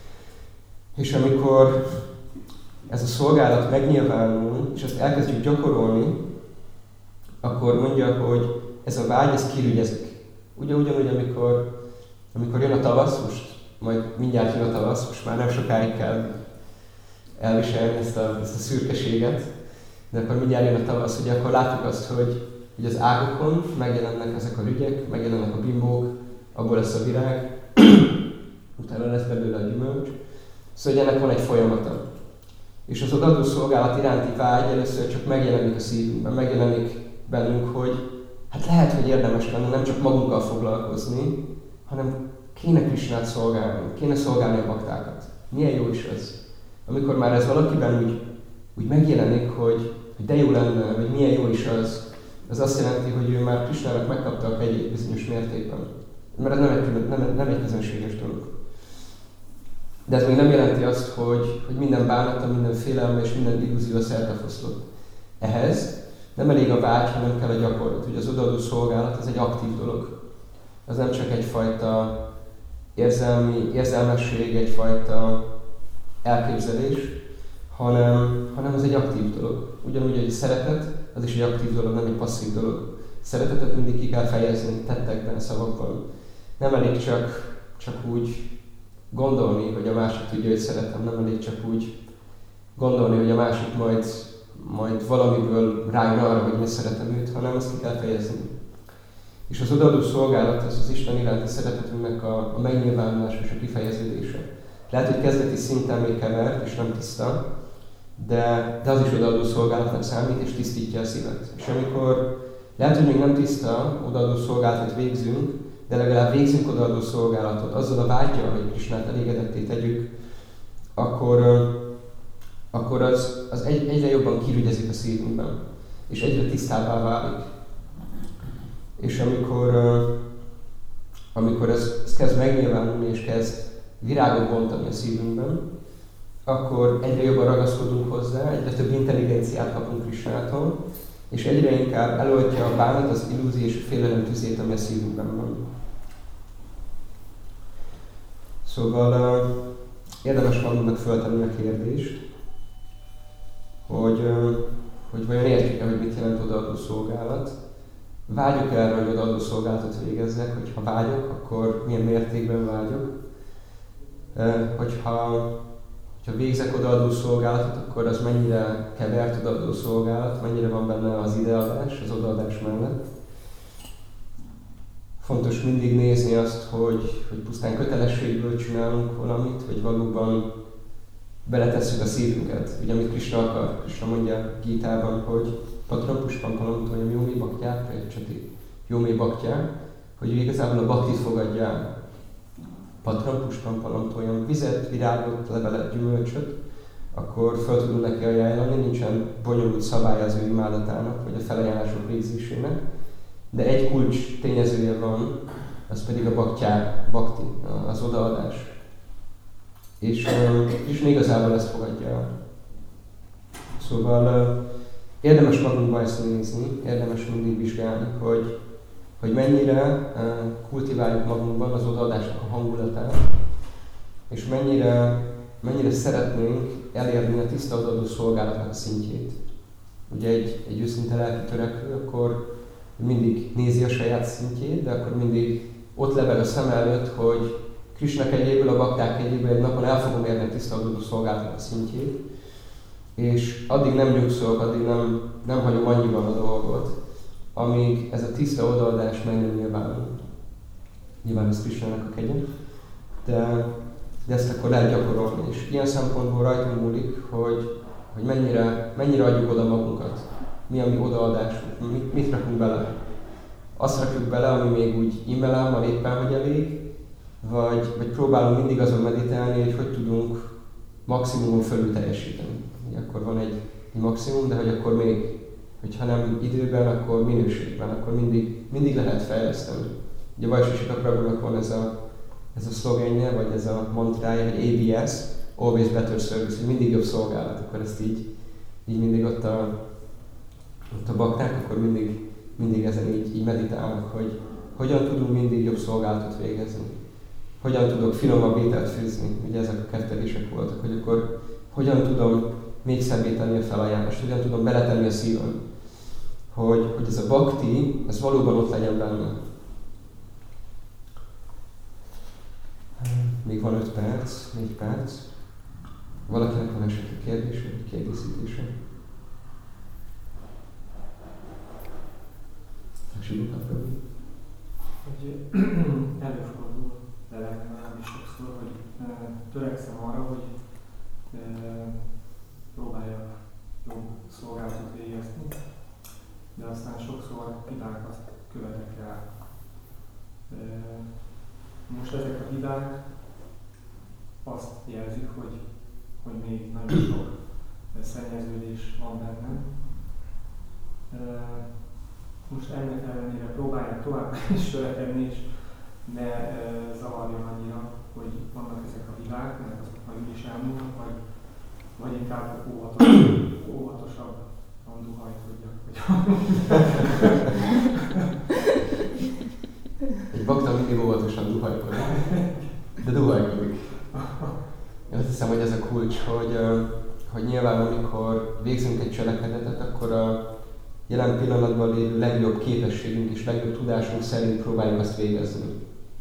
És amikor ez a szolgálat megnyilvánul, és ezt elkezdjük gyakorolni, akkor mondja, hogy ez a vágy, ez kirügyezik. Ugye ugyanúgy, amikor, amikor jön a tavasz, most majd mindjárt jön a tavasz, most már nem sokáig kell elviselni ezt a, ezt a szürkeséget, de akkor mindjárt jön a tavasz, ugye akkor látjuk azt, hogy, hogy az ágakon megjelennek ezek a rügyek, megjelennek a bimbók, abból lesz a virág, utána lesz belőle a gyümölcs. Szóval ennek van egy folyamata. És az odaadó szolgálat iránti vágy először csak megjelenik a szívünkben, megjelenik bennünk, hogy hát lehet, hogy érdemes lenne nem csak magunkkal foglalkozni, hanem kéne Krisnát szolgálni, kéne szolgálni a baktákat. Milyen jó is ez. Amikor már ez valakiben úgy, úgy megjelenik, hogy, hogy de jó lenne, vagy milyen jó is az, az azt jelenti, hogy ő már Krisnának megkapta a kegyét bizonyos mértékben. Mert ez nem egy, nem, nem egy közönséges dolog. De ez még nem jelenti azt, hogy, hogy minden bánata, minden félelme és minden illúzió a szertefoszlott. Ehhez nem elég a vágy, hanem kell a gyakorlat. Ugye az odaadó szolgálat, ez egy aktív dolog. Az nem csak egyfajta érzelmi, érzelmesség, egyfajta elképzelés, hanem, hanem ez egy aktív dolog. Ugyanúgy, hogy a szeretet, az is egy aktív dolog, nem egy passzív dolog. Szeretetet mindig ki kell fejezni tettekben, szavakban. Nem elég csak, csak úgy gondolni, hogy a másik tudja, hogy szeretem, nem elég csak úgy gondolni, hogy a másik majd, majd valamiből rájön arra, hogy ne szeretem őt, hanem ezt ki kell fejezni. És az odaadó szolgálat, ez az Isten iránti szeretetünknek a, a megnyilvánulása és a kifejeződése. Lehet, hogy kezdeti szinten még kevert és nem tiszta, de, de az is odaadó szolgálatnak számít és tisztítja a szívet. És amikor lehet, hogy még nem tiszta odaadó szolgálatot végzünk, de legalább végzünk odaadó szolgálatot, azzal a vágyja, hogy Krisnát elégedetté tegyük, akkor, akkor az, az egy, egyre jobban kirügyezik a szívünkben, és egyre tisztábbá válik. És amikor, amikor ez, ez kezd megnyilvánulni, és kezd virágot bontani a szívünkben, akkor egyre jobban ragaszkodunk hozzá, egyre több intelligenciát kapunk Krisnától, és egyre inkább eloltja a bánat, az illúzió és a félelem tüzét, ami a szívünkben van. Szóval uh, érdemes magunknak föltenni a kérdést, hogy, uh, hogy vajon értjük-e, hogy mit jelent odaadó szolgálat. Vágyok erre, hogy odaadó szolgálatot végezzek, hogyha vágyok, akkor milyen mértékben vágyok. Uh, hogyha, hogyha végzek odaadó szolgálatot, akkor az mennyire kevert odaadó szolgálat, mennyire van benne az ideadás, az odaadás mellett. Fontos mindig nézni azt, hogy, hogy pusztán kötelességből csinálunk valamit, vagy valóban beletesszük a szívünket. Ugye, amit Krisna akar. Krisna mondja Gítában, hogy Patram puspam palamtoljam jómé baktyát, prejtsati jómé baktyát, hogy igazából a baktit fogadja el. Patram puspam palamtoljam vizet, virágot, levelet, gyümölcsöt, akkor fel tudunk neki ajánlani, nincsen bonyolult szabály az ő imádatának, vagy a felajánlások végzésének. De egy kulcs tényezője van, az pedig a baktyár, bakti, az odaadás. És, és még igazából ezt fogadja el. Szóval érdemes magunkba ezt nézni, érdemes mindig vizsgálni, hogy, hogy mennyire kultiváljuk magunkban az odaadásnak a hangulatát, és mennyire, mennyire szeretnénk elérni a tiszta odaadó szolgálatnak a szintjét. Ugye egy, egy őszinte lelki törekvő, akkor mindig nézi a saját szintjét, de akkor mindig ott lebeg a szem előtt, hogy Krisna kegyéből, a bakták kegyéből egy napon el fogom érni a tiszta odaadó szolgálatnak a szintjét, és addig nem nyugszolok, addig nem, nem hagyom annyiban a dolgot, amíg ez a tiszta odaadás meg nem nyilvánul. Nyilván ez Krisnának a kegye, de, de ezt akkor lehet gyakorolni. És ilyen szempontból rajtunk múlik, hogy, hogy mennyire, mennyire adjuk oda magunkat. Mi a mi odaadásunk, mit, mit rakunk bele. Azt rakjuk bele, ami még úgy immelámmal éppen, hogy elég, vagy, vagy próbálunk mindig azon meditálni, hogy hogy tudunk maximumon fölül teljesíteni. Akkor van egy, egy maximum, de hogy akkor még, hogyha nem időben, akkor minőségben, akkor mindig, mindig lehet fejleszteni. Ugye Vajsasika Prabhunak van ez a ez a szlogenje, vagy ez a mantrája, hogy á bé es, Always Better Service, hogy mindig jobb szolgálat, akkor ezt így, így mindig ott a, ott a bakták, akkor mindig, mindig ezen így, így meditálnak, hogy hogyan tudunk mindig jobb szolgálatot végezni. Hogyan tudok finomabb ételt főzni, ugye ezek a kettelések voltak, hogy akkor hogyan tudom még szebbé tenni a felajánlást, hogyan tudom beletenni a szívem, hogy, hogy ez a bakti, ez valóban ott legyen benne. Még van öt perc, négy perc. Valakinek van esetleg kérdése, vagy kiegészítése? Hogy előfordul velem legalábbis sokszor, hogy törekszem arra, hogy próbáljak jobb szolgálatot végezni, de aztán sokszor hibákat követek el. Most ezek a hibák azt jelzik, hogy, hogy még nagyon sok szennyeződés van bennem. Most ennek ellenére próbálják tovább is törekedni, és ne zavarjon annyira, hogy vannak ezek a hibák, mert azok majd úgyis elmúlnak, vagy, vagy inkább óvatos, óvatosabban duhajkodjak. Egy bakta mindig óvatosan duhajkodik, de duhajkodik. Én azt hiszem, hogy ez a kulcs, hogy, hogy nyilván amikor végzünk egy cselekedetet, akkor a jelen pillanatban lévő legjobb képességünk és legjobb tudásunk szerint próbáljuk azt végezni.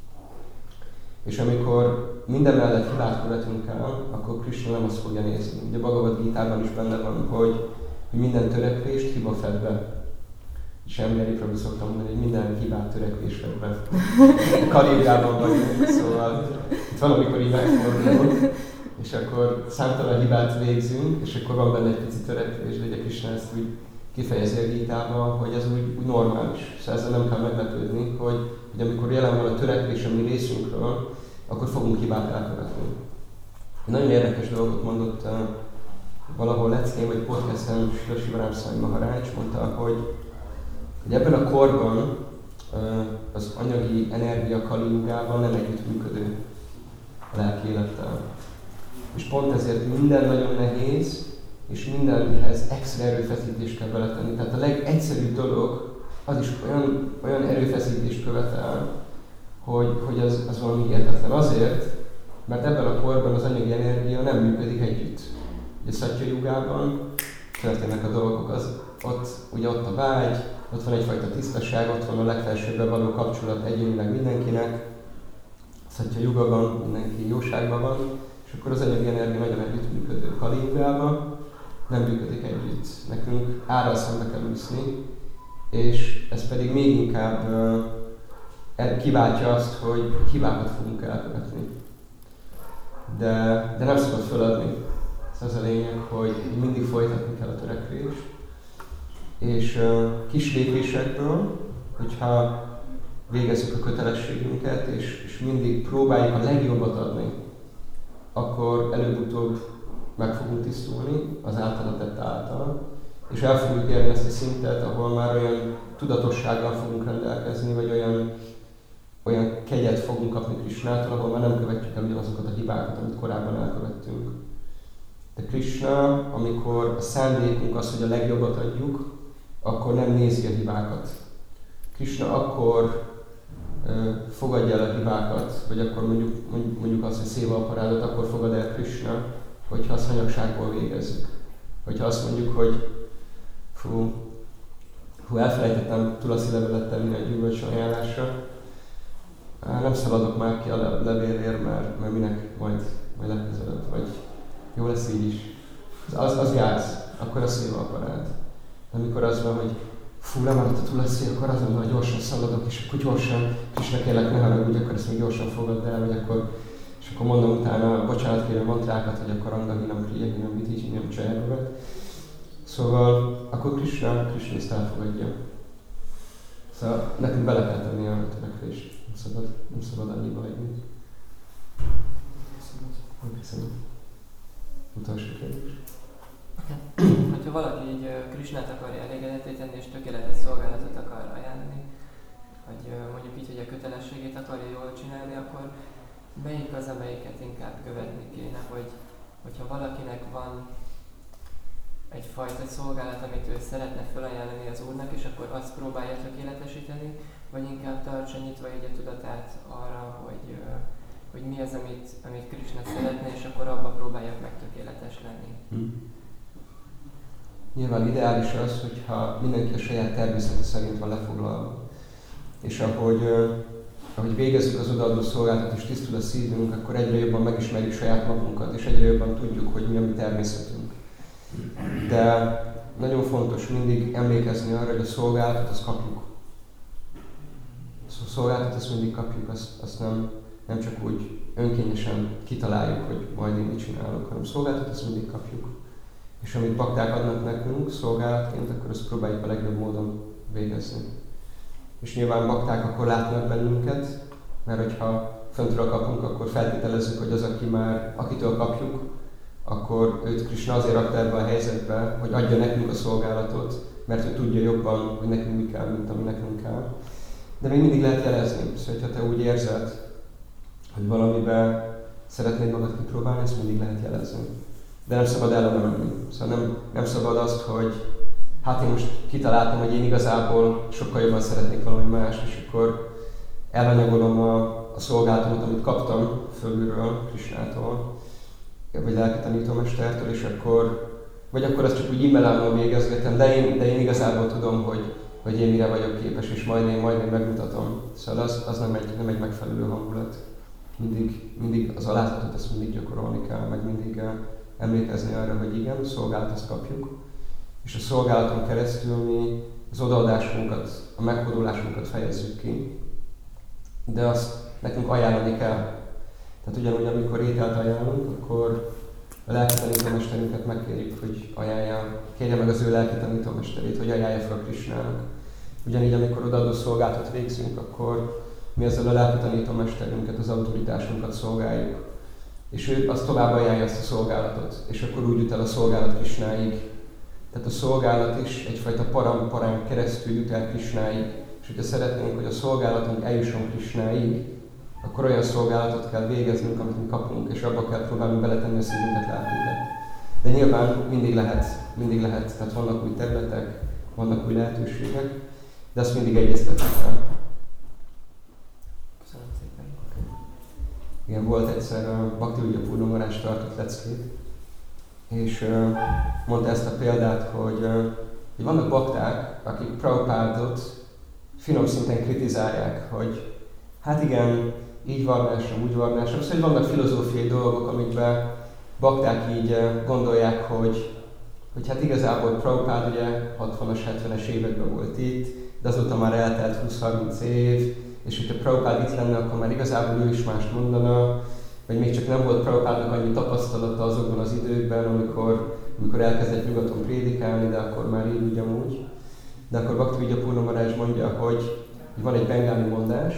És amikor minden mellett hibát követünk el, akkor Krishna nem azt fogja nézni. Ugye a Bhagavad Gitában is benne van, hogy, hogy minden törekvést hiba fed be. És emberi Prabhu szoktam mondani, hogy minden hibát törekvés fed be. Kalégában vagyunk, szóval itt van, amikor így megfordulunk, és akkor számtalan hibát végzünk, és akkor van benne egy pici törekvés, de ugye Krishna ezt úgy kifejezi a Gítában, hogy ez úgy, úgy normális. Szóval ezzel nem kell meglepődni, hogy, hogy amikor jelen van a törekvés a mi részünkről, akkor fogunk hibát elkövetni. Nagyon érdekes dolgot mondott uh, valahol leckén vagy podcasten Srila Sivaram Swami Maharaj mondta, hogy, hogy ebben a korban uh, az anyagi energia Kali Jugában nem együttműködő a lelki élettel. És pont ezért minden nagyon nehéz, és mindenhez extra erőfeszítést kell beletenni. Tehát a legegyszerűbb dolog, az is olyan, olyan erőfeszítést követel, hogy, hogy az, az valami hihetetlen. Azért, mert ebben a korban az anyagi energia nem működik együtt. Ugye Szatya Jugában történnek a dolgok, az, ott, ugye ott a vágy, ott van egyfajta tisztaság, ott van a legfelsőbben való kapcsolat egyénileg mindenkinek. Szatya Jugában mindenki jóságban van, és akkor az anyagi energia nagyon együttműködő. Kali Jugában nem működik együtt. Nekünk árral szembe kell úszni, és ez pedig még inkább uh, kiváltja azt, hogy hibákat fogunk elkövetni. De, de nem szabad feladni. Ez az a lényeg, hogy mindig folytatni kell a törekvést. És uh, kis lépésekből, hogyha végezzük a kötelességünket, és, és mindig próbáljuk a legjobbat adni, akkor előbb-utóbb meg fogunk tisztulni az általa tett által, és el fogjuk érni ezt a szintet, ahol már olyan tudatossággal fogunk rendelkezni, vagy olyan, olyan kegyet fogunk kapni Krishnától, ahol már nem követjük el ugyanazokat a hibákat, amit korábban elkövettünk. De Krishna, amikor a szándékunk az, hogy a legjobbat adjuk, akkor nem nézi a hibákat. Krishna akkor uh, fogadja el a hibákat, vagy akkor mondjuk, mondjuk azt, hogy széva aparádot, akkor fogad el Krishna, hogyha azt hanyagságból végezzük. Hogyha azt mondjuk, hogy fú, hú elfelejtettem tulasi levelet tenni a gyümölcs ajánlásra, nem szaladok már ki a levélért, mert, mert minek majd, majd legközelebb, vagy jó lesz így is. Az, az gáz, akkor a széva aparát. Amikor az van, hogy fú, lemaradt a tulasi, akkor az van, hogy gyorsan szaladok, és akkor gyorsan, Krishna kérlek, ne haragudj, akkor ezt még gyorsan fogadd el, vagy akkor és akkor mondom utána, bocsánat kérem mantrákat, hogy akkor Angahinam Kriyahinam Vidhihinam Csajárogat. Szóval akkor Krishna, Krishna ezt elfogadja. Szóval nekünk bele kell tenni a törekvést. Nem szabad, nem szabad annyiba hagyni. Köszönöm. Utolsó kérdés. Hogyha valaki így Krishnát akarja elégedetté tenni és tökéletes szolgálatot akar ajánlani, vagy mondjuk így, hogy a kötelességét akarja jól csinálni, akkor melyik az, amelyiket inkább követni kéne, hogy hogyha valakinek van egyfajta szolgálat, amit ő szeretne felajánlani az Úrnak, és akkor azt próbálja tökéletesíteni, vagy inkább tartsa nyitva így a tudatát arra, hogy, hogy mi az, amit, amit Krishna szeretne, és akkor abba próbáljak meg tökéletes lenni. Hmm. Nyilván ideális az, hogyha mindenki a saját természete szerint van lefoglalva. És ahogy, ahogy végezzük az odaadó szolgálatot és tisztul a szívünk, akkor egyre jobban megismerjük saját magunkat, és egyre jobban tudjuk, hogy mi a mi természetünk. De nagyon fontos mindig emlékezni arra, hogy a szolgálatot azt kapjuk. A szolgálatot azt mindig kapjuk, azt, azt nem, nem csak úgy önkényesen kitaláljuk, hogy majd én mit csinálok, hanem szolgálatot azt mindig kapjuk. És amit bakták adnak nekünk szolgálatként, akkor azt próbáljuk a legjobb módon végezni. És nyilván bakták akkor látnak bennünket, mert hogyha föntről kapunk, akkor feltételezzük, hogy az, aki már, akitől kapjuk, akkor őt Krishna azért rakta ebbe a helyzetbe, hogy adja nekünk a szolgálatot, mert ő tudja jobban, hogy nekünk mi kell, mint ami nekünk kell. De még mindig lehet jelezni. Szóval, ha te úgy érzed, hogy valamiben szeretnéd magad kipróbálni, ezt mindig lehet jelezni. De nem szabad ellene menni. Szóval nem, nem szabad azt, hogy hát én most kitaláltam, hogy én igazából sokkal jobban szeretnék valami más, és akkor elanyagolom a, a szolgálatomat, amit kaptam fölülről, Krishnától, vagy lelki tanítómestertől, és akkor, vagy akkor azt csak úgy e-mailámmal végezgetem, de én, de én igazából tudom, hogy, hogy én mire vagyok képes, és majd én, majd én megmutatom. Szóval az, az nem, egy, nem egy megfelelő hangulat. Mindig, mindig az alázatot ezt mindig gyakorolni kell, meg mindig emlékezni arra, hogy igen, a szolgálatot kapjuk, és a szolgálaton keresztül mi az odaadásunkat, a meghódolásunkat fejezzük ki, de azt nekünk ajánlani kell. Tehát ugyanúgy, amikor ételt ajánlunk, akkor a lelki tanítómesterünket megkérjük, hogy ajánlja, kérje meg az ő lelki tanítómesterét, hogy ajánlja fel a Krishnának. Ugyanígy, amikor odaadó szolgálatot végzünk, akkor mi ezzel a lelki tanítómesterünket, az autoritásunkat szolgáljuk. És ő azt tovább ajánlja ezt a szolgálatot, és akkor úgy jut el a szolgálat Krishnáig. Tehát a szolgálat is egyfajta param-parán keresztül jut el Krishnáig. És hogyha szeretnénk, hogy a szolgálatunk eljusson Krishnáig, akkor olyan szolgálatot kell végeznünk, amit mi kapunk, és abba kell próbálni beletenni a szívünket, lelkünket. De nyilván mindig lehet, mindig lehet, tehát vannak új területek, vannak új lehetőségek, de azt mindig egyeztetni kell. Köszönöm szépen. Igen, volt egyszer a Bhakti Vidya Purna Maharaj tartott leckét, és uh, mondta ezt a példát, hogy, uh, hogy vannak bakták, akik Prabhupádot finom szinten kritizálják, hogy hát igen, így varnásom, úgy varnásom. Szóval vannak filozófiai dolgok, amikben bakták így uh, gondolják, hogy, hogy hát igazából Prabhupád ugye hatvanas, hetvenes években volt itt, de azóta már eltelt húsz-harminc év, és hogyha Prabhupád itt lenne, akkor már igazából ő is mást mondana, vagy még csak nem volt Prabhupádnak annyi tapasztalata azokban az időkben, amikor, amikor elkezdett nyugaton prédikálni, de akkor már így ugyanúgy. De akkor Bhakti Vidya Purna Maharaj mondja, hogy van egy bengáli mondás,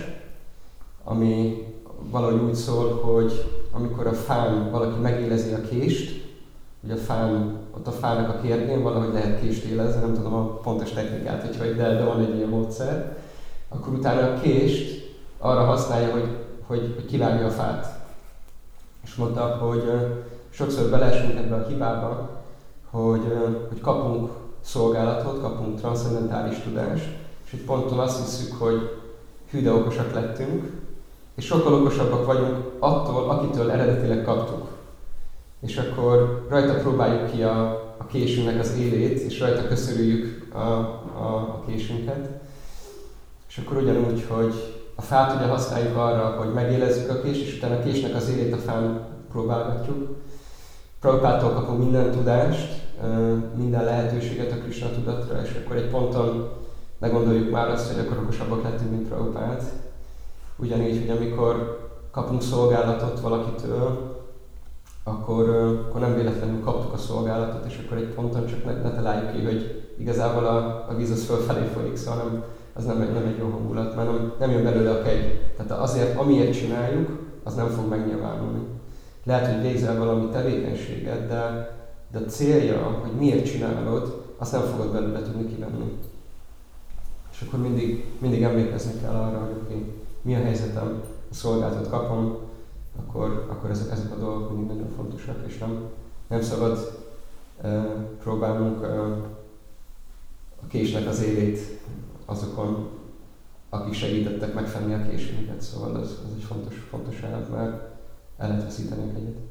ami valahogy úgy szól, hogy amikor a fán valaki megélezi a kést, ugye a fán, ott a fának a kérgén valahogy lehet kést élezni, nem tudom a pontos technikát, hogy de, de van egy ilyen módszer, akkor utána a kést arra használja, hogy, hogy, hogy kivágja a fát. És mondta, hogy uh, sokszor beleesünk ebbe a hibába, hogy, uh, hogy kapunk szolgálatot, kapunk transzcendentális tudást, és hogy ponton azt hiszük, hogy hű, de okosak lettünk, és sokkal okosabbak vagyunk attól, akitől eredetileg kaptuk. És akkor rajta próbáljuk ki a, a késünknek az élét, és rajta köszörüljük a, a, a késünket. És akkor ugyanúgy, hogy a fát ugye használjuk arra, hogy megélezzük a kést, és utána a késnek az élét a fán próbálgatjuk. Prabhupádtól kapunk minden tudást, minden lehetőséget a Krishna tudatra, és akkor egy ponton meggondoljuk már azt, hogy akkor okosabbak lettünk, mint Prabhupád. Ugyanígy, hogy amikor kapunk szolgálatot valakitől, akkor, akkor nem véletlenül kaptuk a szolgálatot, és akkor egy ponton csak ne, ne találjuk ki, hogy igazából a, a víz az fölfelé folyik, szóval nem, az nem egy, nem egy jó hangulat, mert nem, nem jön belőle a kegy. Tehát azért, amiért csináljuk, az nem fog megnyilvánulni. Lehet, hogy végzel valami tevékenységet, de, de a célja, hogy miért csinálod, azt nem fogod belőle tudni kivenni. És akkor mindig, mindig emlékezni kell arra, hogy okay, mi a helyzetem, a szolgálatot kapom, akkor, akkor ezek, ezek a dolgok mindig nagyon fontosak, és nem, nem szabad uh, próbálnunk uh, a késnek az élét azokon, akik segítettek megfenni a késünket. Szóval ez, ez egy fontos, fontos elv, mert el lehet veszíteni a kegyet.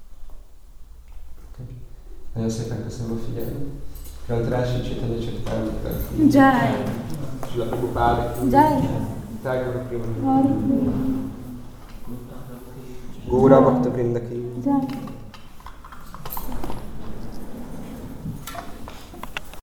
Okay. Nagyon szépen köszönöm a figyelmet. Grantarási Chaitanya Charitamrita. Jai. Srila Prabhupada. Jai. Tagore Prabhupada. Hari. Gaura Bhakta Vrinda ki. Jai.